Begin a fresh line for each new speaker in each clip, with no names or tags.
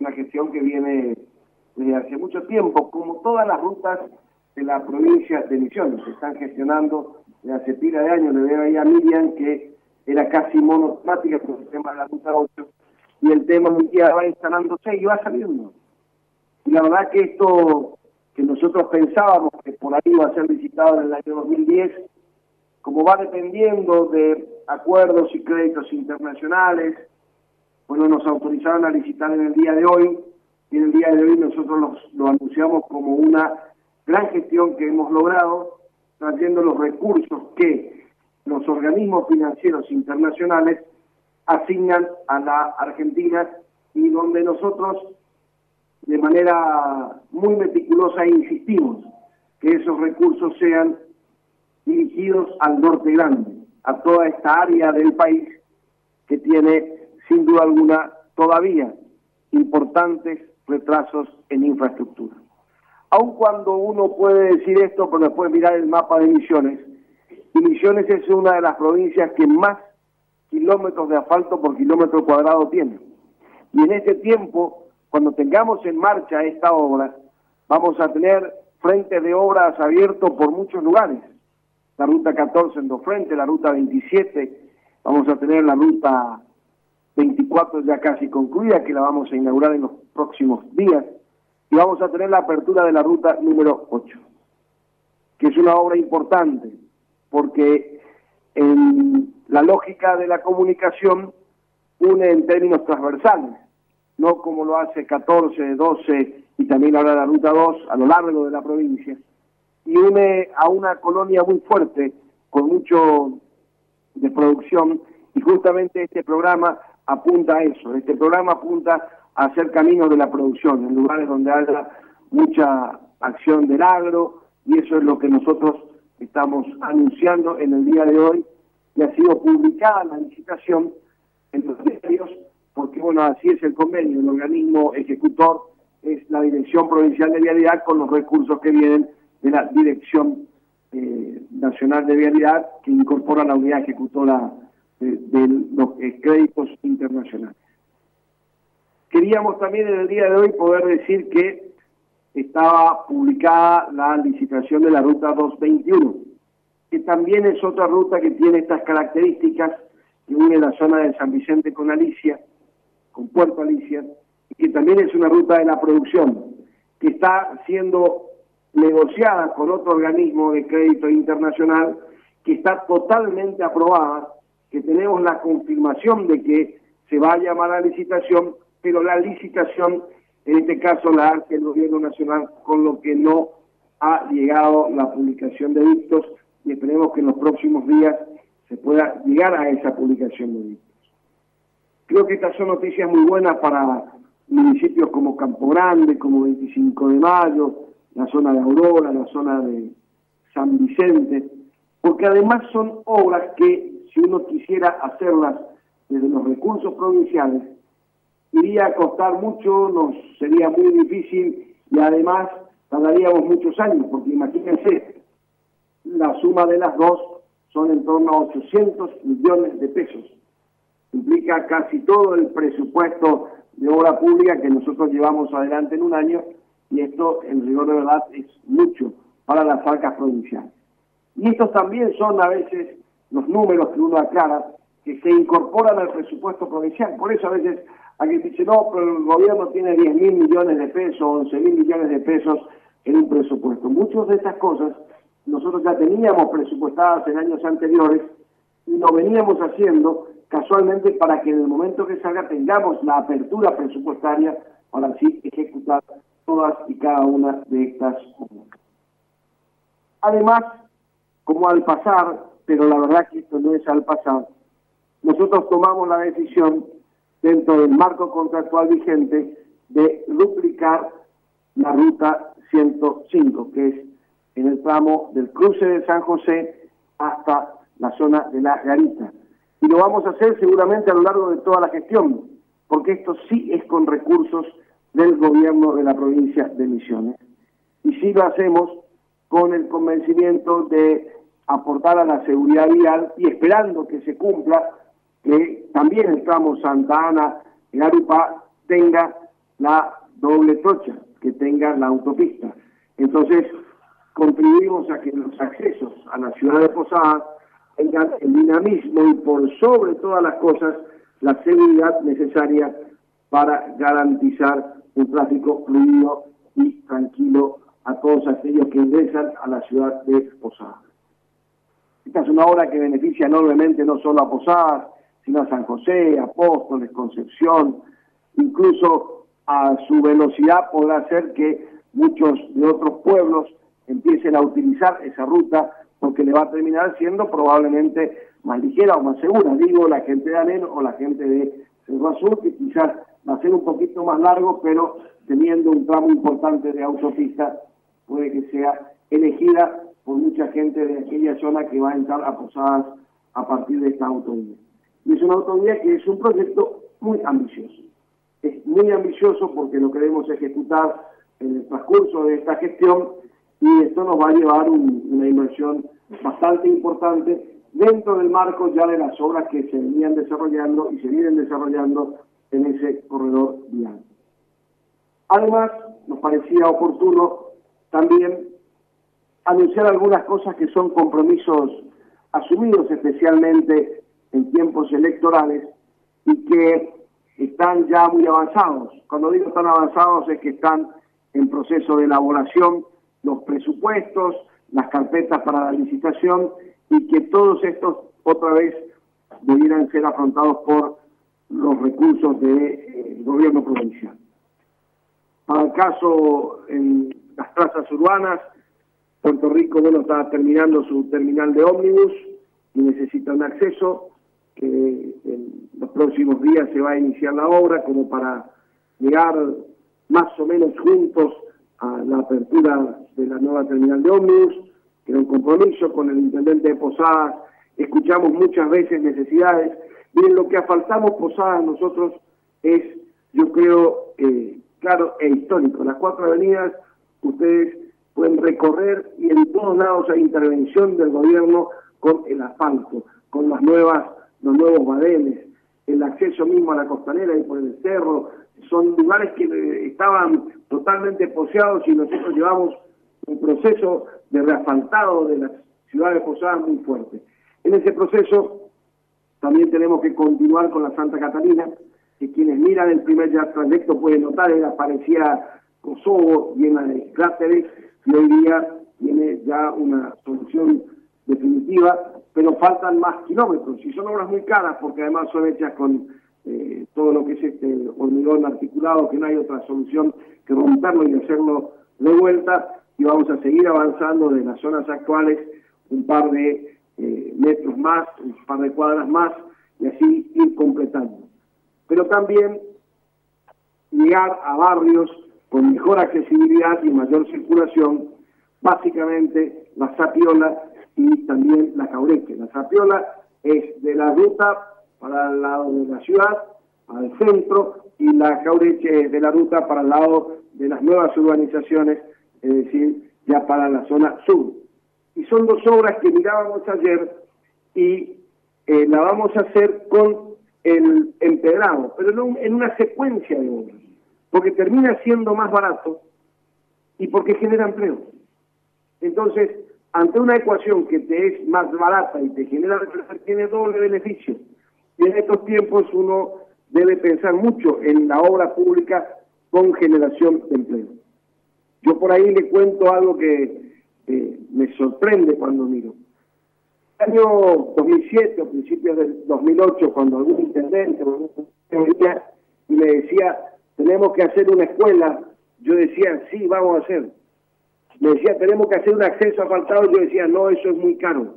una gestión que viene desde hace mucho tiempo, como todas las rutas de la provincia de Misiones. Se están gestionando desde hace pila de años. Le veo ahí a Miriam que era casi monotemática con el tema de la ruta 8, y el tema un día va instalándose y va saliendo. Y la verdad que esto que nosotros pensábamos que por ahí iba a ser licitado en el año 2010, como va dependiendo de acuerdos y créditos internacionales, bueno, nos autorizaron a licitar en el día de hoy, y en el día de hoy nosotros lo anunciamos como una gran gestión que hemos logrado, trayendo los recursos que los organismos financieros internacionales asignan a la Argentina, y donde nosotros de manera muy meticulosa insistimos que esos recursos sean dirigidos al norte grande, a toda esta área del país que tiene sin duda alguna todavía importantes retrasos en infraestructura. Aun cuando uno puede decir esto, pero después mirar el mapa de Misiones, y Misiones es una de las provincias que más kilómetros de asfalto por kilómetro cuadrado tiene. Y en este tiempo, cuando tengamos en marcha esta obra, vamos a tener frentes de obras abiertos por muchos lugares. La ruta 14 en dos frentes, la ruta 27, vamos a tener la ruta 24 ya casi concluida, que la vamos a inaugurar en los próximos días, y vamos a tener la apertura de la ruta número 8, que es una obra importante, porque en la lógica de la comunicación une en términos transversales, no como lo hace 14, 12 y también ahora la ruta 2 a lo largo de la provincia, y une a una colonia muy fuerte, con mucho de producción, y justamente este programa apunta a eso. Este programa apunta a hacer caminos de la producción, en lugares donde haya mucha acción del agro, y eso es lo que nosotros estamos anunciando en el día de hoy, y ha sido publicada la licitación en los diarios, porque bueno, así es el convenio. El organismo ejecutor es la Dirección Provincial de Vialidad, con los recursos que vienen de la Dirección Nacional de Vialidad, que incorpora la unidad ejecutora de los créditos internacionales. Queríamos también en el día de hoy poder decir que estaba publicada la licitación de la ruta 221, que también es otra ruta que tiene estas características, que une la zona de San Vicente con Alicia, con Puerto Alicia, y que también es una ruta de la producción, que está siendo negociada con otro organismo de crédito internacional, que está totalmente aprobada, que tenemos la confirmación de que se va a llamar a licitación, pero la licitación, en este caso, la hace el gobierno nacional, con lo que no ha llegado la publicación de dictos, y esperemos que en los próximos días se pueda llegar a esa publicación de dictos. Creo que estas son noticias muy buenas para municipios como Campo Grande, como 25 de Mayo, la zona de Aurora, la zona de San Vicente, porque además son obras que, si uno quisiera hacerlas desde los recursos provinciales, iría a costar mucho, nos sería muy difícil, y además tardaríamos muchos años, porque imagínense, la suma de las dos son en torno a 800 millones de pesos. Implica casi todo el presupuesto de obra pública que nosotros llevamos adelante en un año, y esto, en rigor de verdad, es mucho para las arcas provinciales. Y estos también son a veces los números que uno aclara, que se incorporan al presupuesto provincial. Por eso a veces alguien dice, no, pero el gobierno tiene 10.000 millones de pesos, 11.000 millones de pesos en un presupuesto. Muchas de estas cosas nosotros ya teníamos presupuestadas en años anteriores, y lo veníamos haciendo casualmente para que en el momento que salga tengamos la apertura presupuestaria para así ejecutar todas y cada una de estas obras. Además, como al pasar, pero la verdad que esto no es al pasar, nosotros tomamos la decisión, dentro del marco contractual vigente, de duplicar la ruta 105, que es en el tramo del cruce de San José hasta la zona de La Garita. Y lo vamos a hacer seguramente a lo largo de toda la gestión, porque esto sí es con recursos del gobierno de la provincia de Misiones. Y sí lo hacemos con el convencimiento de aportar a la seguridad vial, y esperando que se cumpla, que también el tramo Santa Ana, Garupá, tenga la doble trocha que tenga la autopista. Entonces, contribuimos a que los accesos a la ciudad de Posadas tengan el dinamismo y, por sobre todas las cosas, la seguridad necesaria para garantizar un tráfico fluido y tranquilo a todos aquellos que ingresan a la ciudad de Posadas. Esta es una obra que beneficia enormemente no solo a Posadas, sino a San José, Apóstoles, Concepción. Incluso a su velocidad podrá hacer que muchos de otros pueblos empiecen a utilizar esa ruta, porque le va a terminar siendo probablemente más ligera o más segura. Digo, la gente de Anén o la gente de Cerro Azul, que quizás va a ser un poquito más largo, pero teniendo un tramo importante de autopista, puede que sea elegida por mucha gente de aquella zona que va a entrar a Posadas a partir de esta autovía. Y es una autovía que es un proyecto muy ambicioso. Es muy ambicioso porque lo queremos ejecutar en el transcurso de esta gestión, y esto nos va a llevar una inversión bastante importante dentro del marco ya de las obras que se venían desarrollando y se vienen desarrollando en ese corredor vial. Además, nos parecía oportuno también anunciar algunas cosas que son compromisos asumidos especialmente en tiempos electorales y que están ya muy avanzados. Cuando digo están avanzados es que están en proceso de elaboración los presupuestos, las carpetas para la licitación, y que todos estos otra vez debieran ser afrontados por los recursos del gobierno provincial. Para el caso en las trazas urbanas, Puerto Rico, está terminando su terminal de ómnibus y necesita un acceso, que en los próximos días se va a iniciar la obra como para llegar más o menos juntos a la apertura de la nueva terminal de ómnibus, que era un compromiso con el intendente de Posadas. Escuchamos muchas veces necesidades. Miren, lo que asfaltamos Posadas nosotros es, yo creo, claro e histórico. Las 4 avenidas ustedes pueden recorrer y en todos lados hay intervención del gobierno con el asfalto, con los nuevos badenes, el acceso mismo a la costanera y por el cerro. Son lugares que estaban totalmente poseados y nosotros llevamos un proceso de reasfaltado de la ciudad de Posadas muy fuerte. En ese proceso también tenemos que continuar con la Santa Catalina, que quienes miran el primer trayecto pueden notar, parecía Kosovo llena de cráteres, y hoy día tiene ya una solución definitiva, pero faltan más kilómetros, y son obras muy caras porque además son hechas con todo lo que es este hormigón articulado, que no hay otra solución que romperlo y hacerlo de vuelta, y vamos a seguir avanzando de las zonas actuales un par de metros más, un par de cuadras más, y así ir completando. Pero también llegar a barrios con mejor accesibilidad y mayor circulación, básicamente la Zapiola y también la Caureche. La Zapiola es de la ruta para el lado de la ciudad, al centro, y la Caureche es de la ruta para el lado de las nuevas urbanizaciones, es decir, ya para la zona sur. Y son 2 obras que mirábamos ayer y la vamos a hacer con el empedrado, pero no en una secuencia de obras, porque termina siendo más barato y porque genera empleo. Entonces, ante una ecuación que te es más barata y te genera, tiene doble beneficio. Y en estos tiempos uno debe pensar mucho en la obra pública con generación de empleo. Yo por ahí le cuento algo que me sorprende cuando miro. En el año 2007 o principios del 2008, cuando algún intendente venía y me decía, tenemos que hacer una escuela, yo decía, sí, vamos a hacer. Me decía, tenemos que hacer un acceso asfaltado, yo decía, no, eso es muy caro.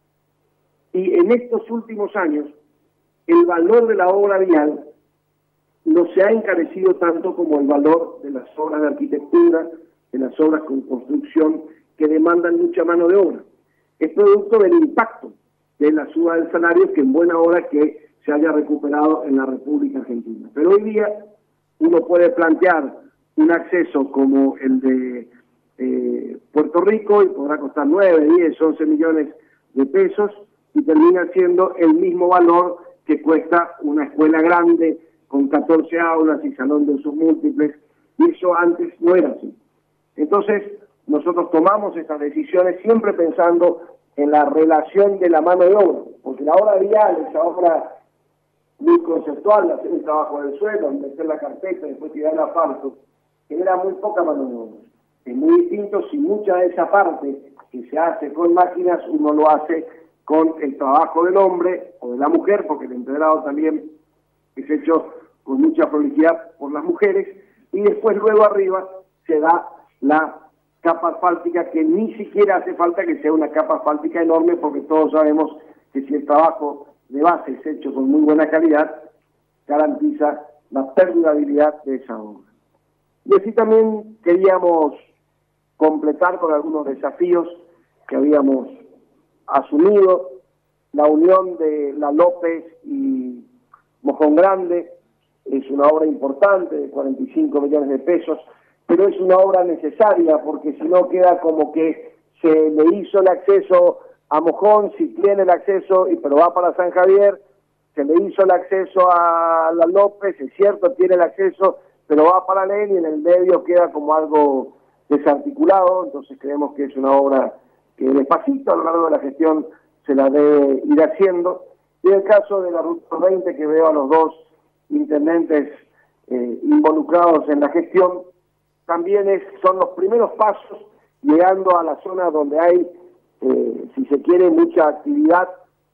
Y en estos últimos años, el valor de la obra vial no se ha encarecido tanto como el valor de las obras de arquitectura, de las obras con construcción, que demandan mucha mano de obra. Es producto del impacto de la suba del salario, que en buena hora que se haya recuperado en la República Argentina. Pero hoy día uno puede plantear un acceso como el de Puerto Rico y podrá costar 9, 10, 11 millones de pesos y termina siendo el mismo valor que cuesta una escuela grande con 14 aulas y salón de usos múltiples, y eso antes no era así. Entonces, nosotros tomamos estas decisiones siempre pensando en la relación de la mano de obra, porque la obra vial, esa obra muy conceptual, hacer un trabajo del suelo, meter la carpeta, después tirar el asfalto, genera muy poca mano de obra. Es muy distinto si mucha de esa parte que se hace con máquinas, uno lo hace con el trabajo del hombre o de la mujer, porque el empedrado también es hecho con mucha prolijidad por las mujeres, y después luego arriba se da la capa asfáltica, que ni siquiera hace falta que sea una capa asfáltica enorme, porque todos sabemos que si el trabajo de base es hecho con muy buena calidad, garantiza la perdurabilidad de esa obra. Y así también queríamos completar con algunos desafíos que habíamos asumido. La unión de La López y Mojón Grande es una obra importante de 45 millones de pesos, pero es una obra necesaria, porque si no queda como que se le hizo el acceso a Mojón, si tiene el acceso, pero va para San Javier, se le hizo el acceso a La López, es cierto, tiene el acceso, pero va paralelo y en el medio queda como algo desarticulado. Entonces creemos que es una obra que despacito a lo largo de la gestión se la debe ir haciendo. Y en el caso de la Ruta 20, que veo a los dos intendentes involucrados en la gestión, también son los primeros pasos llegando a la zona donde hay, si se quiere, mucha actividad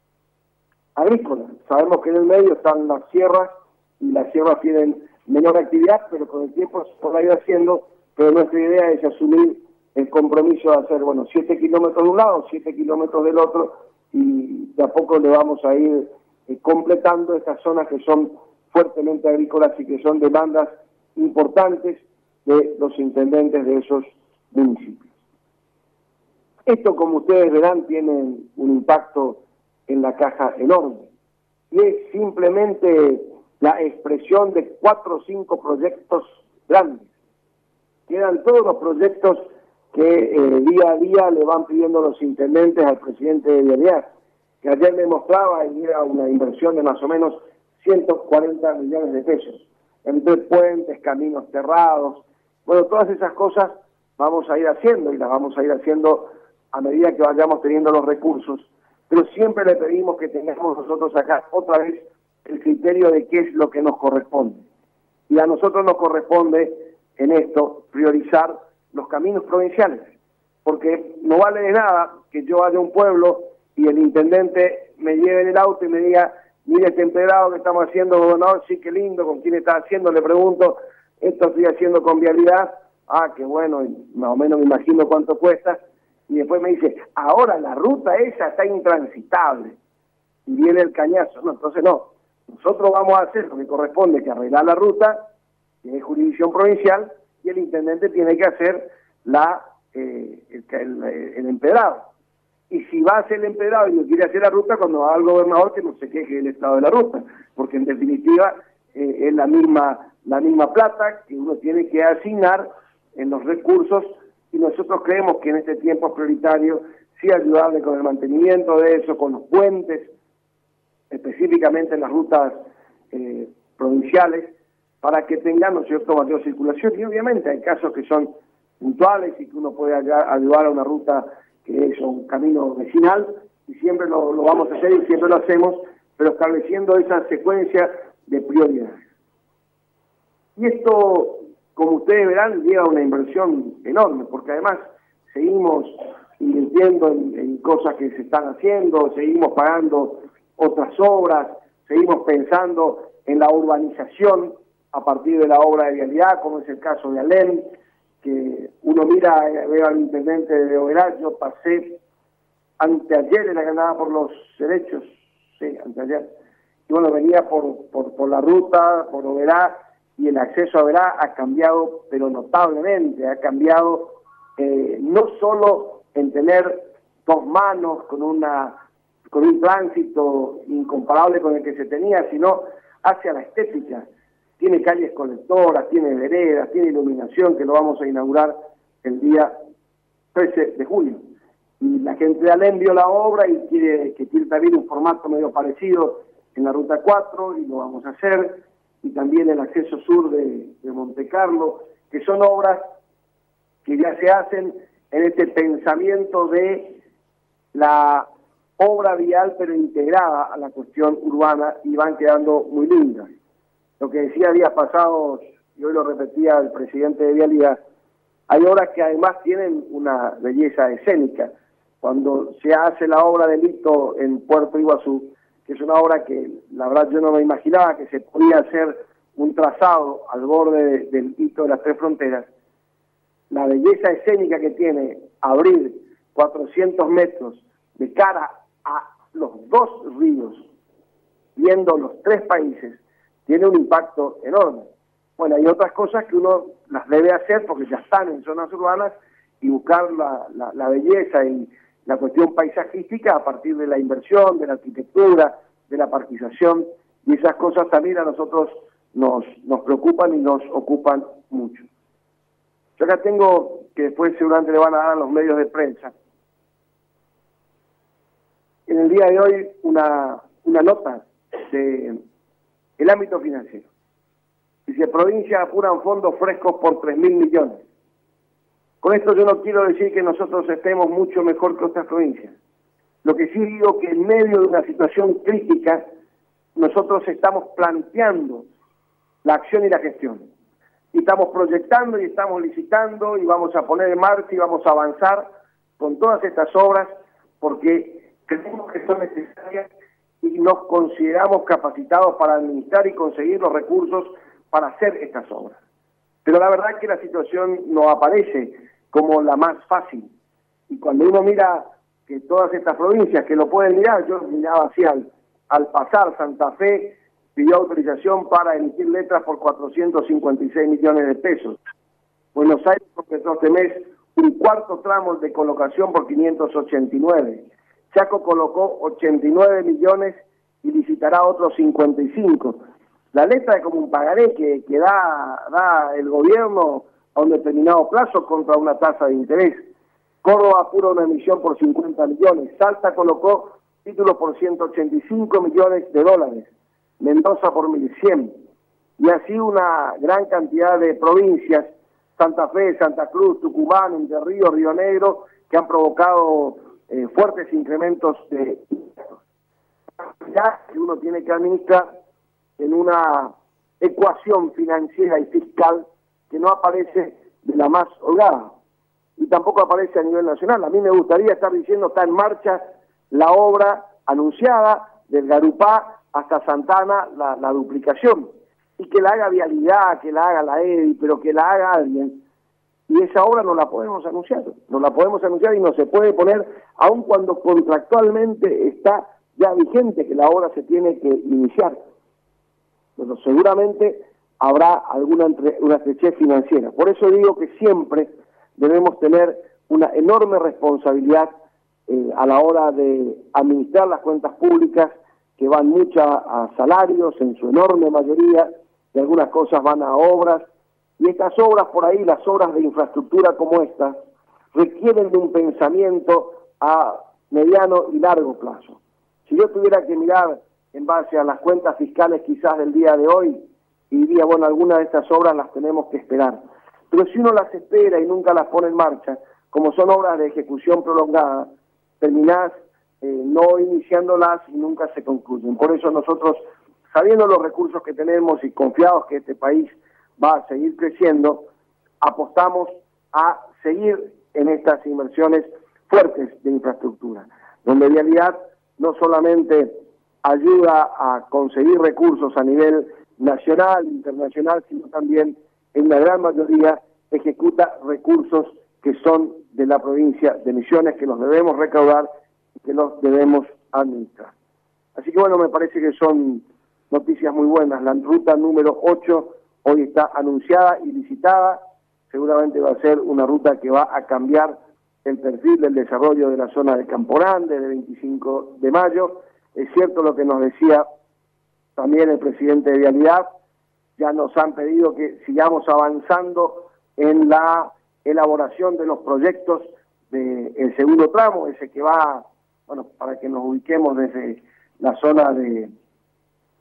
agrícola. Sabemos que en el medio están las sierras, y las sierras tienen menor actividad, pero con el tiempo se podrá ir haciendo, pero nuestra idea es asumir el compromiso de hacer, 7 kilómetros de un lado, 7 kilómetros del otro, y de a poco le vamos a ir completando estas zonas que son fuertemente agrícolas y que son demandas importantes de los intendentes de esos municipios. Esto, como ustedes verán, tiene un impacto en la caja enorme, y es simplemente la expresión de 4 o 5 proyectos grandes. Quedan todos los proyectos que día a día le van pidiendo los intendentes al presidente de Vialidad, que ayer me mostraba, y era una inversión de más o menos 140 millones de pesos, entre puentes, caminos cerrados. Todas esas cosas vamos a ir haciendo, y las vamos a ir haciendo a medida que vayamos teniendo los recursos, pero siempre le pedimos que tengamos nosotros acá otra vez el criterio de qué es lo que nos corresponde. Y a nosotros nos corresponde en esto priorizar los caminos provinciales, porque no vale de nada que yo vaya a un pueblo y el intendente me lleve en el auto y me diga: mire este empedrado que estamos haciendo, gobernador, sí, qué lindo, ¿con quién está haciendo? Le pregunto, esto estoy haciendo con Vialidad, qué bueno, y más o menos me imagino cuánto cuesta, y después me dice: ahora la ruta esa está intransitable, y viene el cañazo. No, entonces no, nosotros vamos a hacer lo que corresponde, que arreglar la ruta, que es jurisdicción provincial, y el intendente tiene que hacer el empedrado. Y si va a hacer el empedrado y no quiere hacer la ruta, cuando va al gobernador, que no se queje del estado de la ruta, porque en definitiva es la misma plata que uno tiene que asignar en los recursos, y nosotros creemos que en este tiempo es prioritario sí ayudarle con el mantenimiento de eso, con los puentes, específicamente en las rutas provinciales, para que tengan, ¿no es cierto?, mayor circulación. Y obviamente hay casos que son puntuales y que uno puede ayudar a una ruta que es un camino vecinal, y siempre lo vamos a hacer y siempre lo hacemos, pero estableciendo esa secuencia de prioridades. Y esto, como ustedes verán, lleva una inversión enorme, porque además seguimos invirtiendo en cosas que se están haciendo, seguimos pagando otras obras, seguimos pensando en la urbanización a partir de la obra de Vialidad, como es el caso de Alem, que uno mira, ve al intendente de Oberá. Yo pasé anteayer en la ganada por los derechos, sí, anteayer, y venía por la ruta, por Oberá, y el acceso a Oberá ha cambiado, pero notablemente, ha cambiado no solo en tener 2 manos con un tránsito incomparable con el que se tenía, sino hacia la estética. Tiene calles colectoras, tiene veredas, tiene iluminación, que lo vamos a inaugurar el día 13 de julio. Y la gente de Alem vio la obra y quiere también un formato medio parecido en la Ruta 4, y lo vamos a hacer. y también el acceso sur de Monte Carlo, que son obras que ya se hacen en este pensamiento de la obra vial pero integrada a la cuestión urbana y van quedando muy lindas. Lo que decía días pasados, y hoy lo repetía el presidente de Vialidad, hay obras que además tienen una belleza escénica. Cuando se hace la obra del hito en Puerto Iguazú, que es una obra que la verdad yo no me imaginaba que se podía hacer un trazado al borde del hito de las Tres Fronteras, la belleza escénica que tiene abrir 400 metros de cara a los dos ríos, viendo los tres países, tiene un impacto enorme. Bueno, hay otras cosas que uno las debe hacer porque ya están en zonas urbanas y buscar la belleza y la cuestión paisajística a partir de la inversión, de la arquitectura, de la parquización, y esas cosas también a nosotros nos preocupan y nos ocupan mucho. Yo acá tengo, que después seguramente le van a dar a los medios de prensa, en el día de hoy una nota de el ámbito financiero. Dice, provincia apuran fondos frescos por 3.000 millones. Con esto yo no quiero decir que nosotros estemos mucho mejor que otras provincias. Lo que sí digo que en medio de una situación crítica, nosotros estamos planteando la acción y la gestión. Y estamos proyectando y estamos licitando y vamos a poner en marcha y vamos a avanzar con todas estas obras porque creemos que son necesarias y nos consideramos capacitados para administrar y conseguir los recursos para hacer estas obras. Pero la verdad es que la situación no aparece como la más fácil. Y cuando uno mira que todas estas provincias que lo pueden mirar, yo miraba así al pasar, Santa Fe pidió autorización para emitir letras por 456 millones de pesos. Buenos Aires completó este mes un cuarto tramo de colocación por 589. Chaco colocó 89 millones y licitará otros 55. La letra es como un pagaré que da el gobierno a un determinado plazo contra una tasa de interés. Córdoba apura una emisión por 50 millones. Salta colocó títulos por 185 millones de dólares. Mendoza por 1.100. Y así una gran cantidad de provincias, Santa Fe, Santa Cruz, Tucumán, Entre Ríos, Río Negro, que han provocado fuertes incrementos de impuestos. Ya que uno tiene que administrar en una ecuación financiera y fiscal que no aparece de la más holgada y tampoco aparece a nivel nacional. A mí me gustaría estar diciendo está en marcha la obra anunciada del Garupá hasta Santana, la duplicación, y que la haga Vialidad, que la haga la EDI, pero que la haga alguien. Y esa obra no la podemos anunciar, y no se puede poner, aun cuando contractualmente está ya vigente que la obra se tiene que iniciar. Pero seguramente habrá alguna una estrechez financiera. Por eso digo que siempre debemos tener una enorme responsabilidad a la hora de administrar las cuentas públicas, que van mucho a salarios en su enorme mayoría, y algunas cosas van a obras, y estas obras por ahí, las obras de infraestructura como estas, requieren de un pensamiento a mediano y largo plazo. Si yo tuviera que mirar en base a las cuentas fiscales quizás del día de hoy, y diría, bueno, algunas de estas obras las tenemos que esperar. Pero si uno las espera y nunca las pone en marcha, como son obras de ejecución prolongada, terminás no iniciándolas y nunca se concluyen. Por eso nosotros, sabiendo los recursos que tenemos y confiados que este país va a seguir creciendo, apostamos a seguir en estas inversiones fuertes de infraestructura, donde Vialidad no solamente ayuda a conseguir recursos a nivel nacional, internacional, sino también en la gran mayoría ejecuta recursos que son de la provincia de Misiones, que los debemos recaudar y que los debemos administrar. Así que bueno, me parece que son noticias muy buenas. La ruta número 8 hoy está anunciada y licitada, seguramente va a ser una ruta que va a cambiar el perfil del desarrollo de la zona de Campo Grande, del 25 de mayo. Es cierto lo que nos decía también el presidente de Vialidad, ya nos han pedido que sigamos avanzando en la elaboración de los proyectos del segundo tramo, ese que va, bueno, para que nos ubiquemos desde la zona de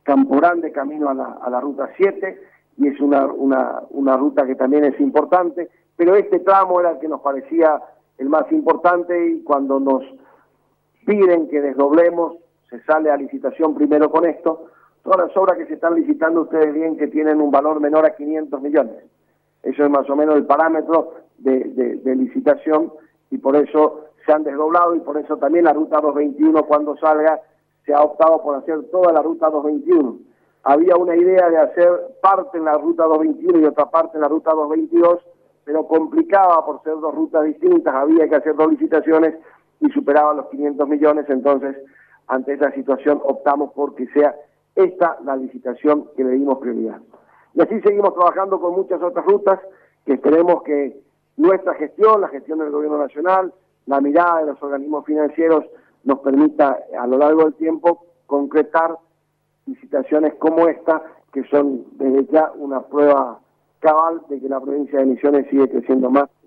Campo Grande camino a la ruta 7, y es una ruta que también es importante, pero este tramo era el que nos parecía el más importante, y cuando nos piden que desdoblemos, se sale a licitación primero con esto. Todas las obras que se están licitando, ustedes ven que tienen un valor menor a 500 millones. Eso es más o menos el parámetro de licitación, y por eso se han desdoblado, y por eso también la ruta 221, cuando salga, se ha optado por hacer toda la ruta 221. Había una idea de hacer parte en la ruta 221 y otra parte en la ruta 222, pero complicaba por ser dos rutas distintas, había que hacer dos licitaciones y superaba los 500 millones, entonces ante esa situación optamos por que sea esta la licitación que le dimos prioridad. Y así seguimos trabajando con muchas otras rutas, que esperemos que nuestra gestión, la gestión del Gobierno Nacional, la mirada de los organismos financieros nos permita a lo largo del tiempo concretar licitaciones como esta, que son desde ya una prueba cabal de que la provincia de Misiones sigue creciendo más